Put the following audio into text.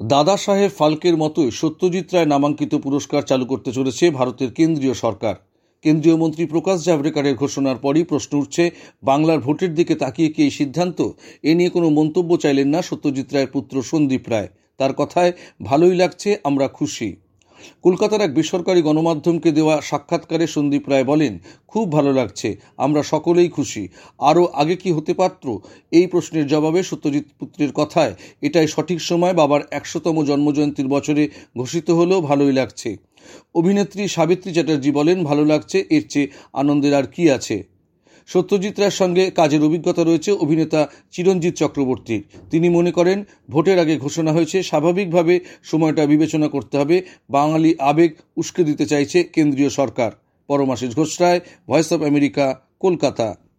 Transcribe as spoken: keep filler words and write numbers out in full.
দাদা সাহেব ফালকের মতোই সত্যজিৎ রায় নামাঙ্কিত পুরস্কার চালু করতে চলেছে ভারতের কেন্দ্রীয় সরকার। কেন্দ্রীয় মন্ত্রী প্রকাশ জাভড়েকরের ঘোষণার পরই প্রশ্ন উঠছে, বাংলার ভোটের দিকে তাকিয়ে কি এই সিদ্ধান্ত? এ নিয়ে কোনো মন্তব্য চাইলেন না সত্যজিৎ রায়ের পুত্র সন্দীপ রায়। তার কথায়, ভালোই লাগছে, আমরা খুশি। কলকাতার এক বেসরকারি গণমাধ্যমকে দেওয়া সাক্ষাৎকারে সন্দীপ রায় বলেন, খুব ভালো লাগছে, আমরা সকলেই খুশি। আরও আগে কি হতে পারত? এই প্রশ্নের জবাবে সত্যজিৎ পুত্রের কথায়, এটাই সঠিক সময়, বাবার একশোতম জন্মজয়ন্তীর বছরে ঘোষিত হলেও ভালোই লাগছে। অভিনেত্রী সাবিত্রী চ্যাটার্জি বলেন, ভালো লাগছে, এর চেয়ে আনন্দের আর কি আছে। সত্যজিৎ রায়ের সঙ্গে কাজের অভিজ্ঞতা রয়েছে অভিনেতা চিরঞ্জিত চক্রবর্তীর। তিনি মনে করেন, ভোটের আগে ঘোষণা হয়েছে, স্বাভাবিকভাবে সময়টা বিবেচনা করতে হবে। বাঙালি আবেগ উস্কে দিতে চাইছে কেন্দ্রীয় সরকার। Paramashis Ghosh Roy, voice of America, Kolkata.